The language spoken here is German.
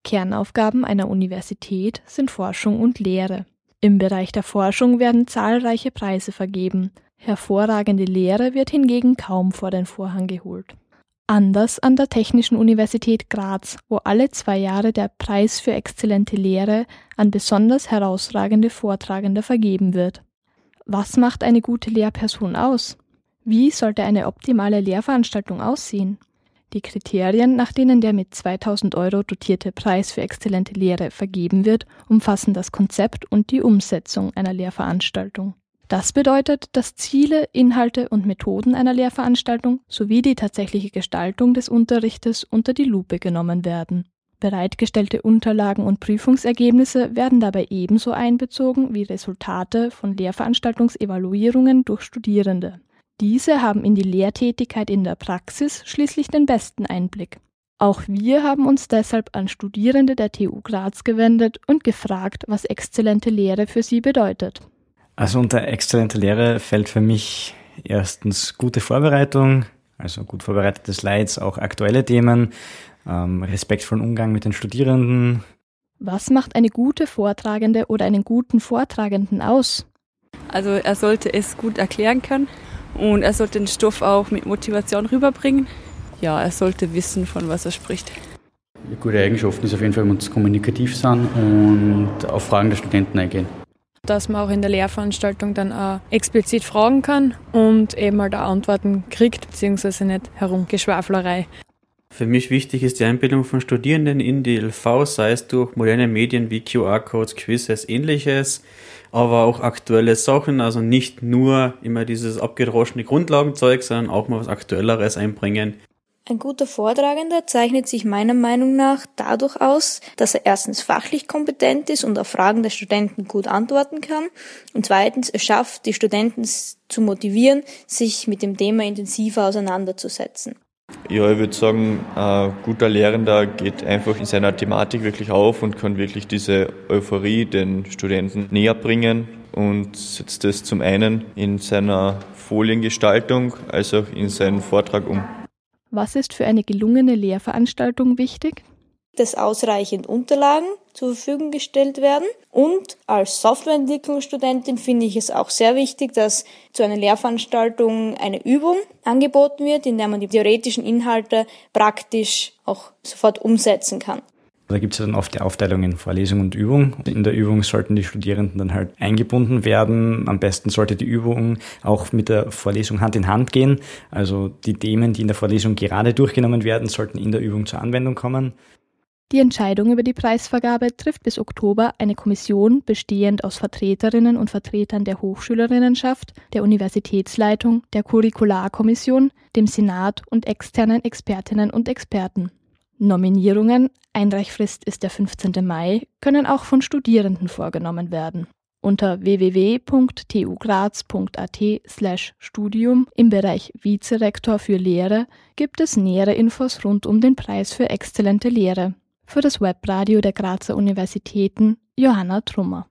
Kernaufgaben einer Universität sind Forschung und Lehre. Im Bereich der Forschung werden zahlreiche Preise vergeben. Hervorragende Lehre wird hingegen kaum vor den Vorhang geholt. Anders an der Technischen Universität Graz, wo alle 2 Jahre der Preis für exzellente Lehre an besonders herausragende Vortragende vergeben wird. Was macht eine gute Lehrperson aus? Wie sollte eine optimale Lehrveranstaltung aussehen? Die Kriterien, nach denen der mit 2.000 € dotierte Preis für exzellente Lehre vergeben wird, umfassen das Konzept und die Umsetzung einer Lehrveranstaltung. Das bedeutet, dass Ziele, Inhalte und Methoden einer Lehrveranstaltung sowie die tatsächliche Gestaltung des Unterrichtes unter die Lupe genommen werden. Bereitgestellte Unterlagen und Prüfungsergebnisse werden dabei ebenso einbezogen wie Resultate von Lehrveranstaltungsevaluierungen durch Studierende. Diese haben in die Lehrtätigkeit in der Praxis schließlich den besten Einblick. Auch wir haben uns deshalb an Studierende der TU Graz gewendet und gefragt, was exzellente Lehre für sie bedeutet. Also unter exzellente Lehre fällt für mich erstens gute Vorbereitung, also gut vorbereitete Slides, auch aktuelle Themen, respektvollen Umgang mit den Studierenden. Was macht eine gute Vortragende oder einen guten Vortragenden aus? Also er sollte es gut erklären können und er sollte den Stoff auch mit Motivation rüberbringen. Ja, er sollte wissen, von was er spricht. Eine gute Eigenschaft ist auf jeden Fall, wenn wir kommunikativ sind und auf Fragen der Studenten eingehen. Dass man auch in der Lehrveranstaltung dann auch explizit fragen kann und eben halt auch Antworten kriegt, beziehungsweise nicht Herumgeschwafelerei. Für mich wichtig ist die Einbindung von Studierenden in die LV, sei es durch moderne Medien wie QR-Codes, Quizzes, ähnliches, aber auch aktuelle Sachen, also nicht nur immer dieses abgedroschene Grundlagenzeug, sondern auch mal was Aktuelleres einbringen. Ein guter Vortragender zeichnet sich meiner Meinung nach dadurch aus, dass er erstens fachlich kompetent ist und auf Fragen der Studenten gut antworten kann und zweitens es schafft, die Studenten zu motivieren, sich mit dem Thema intensiver auseinanderzusetzen. Ja, ich würde sagen, ein guter Lehrender geht einfach in seiner Thematik wirklich auf und kann wirklich diese Euphorie den Studenten näher bringen und setzt das zum einen in seiner Foliengestaltung als auch in seinen Vortrag um. Was ist für eine gelungene Lehrveranstaltung wichtig? Dass ausreichend Unterlagen zur Verfügung gestellt werden und als Softwareentwicklungsstudentin finde ich es auch sehr wichtig, dass zu einer Lehrveranstaltung eine Übung angeboten wird, in der man die theoretischen Inhalte praktisch auch sofort umsetzen kann. Da gibt es dann oft die Aufteilung in Vorlesung und Übung. In der Übung sollten die Studierenden dann halt eingebunden werden. Am besten sollte die Übung auch mit der Vorlesung Hand in Hand gehen. Also die Themen, die in der Vorlesung gerade durchgenommen werden, sollten in der Übung zur Anwendung kommen. Die Entscheidung über die Preisvergabe trifft bis Oktober eine Kommission, bestehend aus Vertreterinnen und Vertretern der Hochschülerinnenschaft, der Universitätsleitung, der Curricularkommission, dem Senat und externen Expertinnen und Experten. Nominierungen, Einreichfrist ist der 15. Mai, können auch von Studierenden vorgenommen werden. Unter www.tugraz.at/studium im Bereich Vizerektor für Lehre gibt es nähere Infos rund um den Preis für exzellente Lehre. Für das Webradio der Grazer Universitäten Johanna Trummer.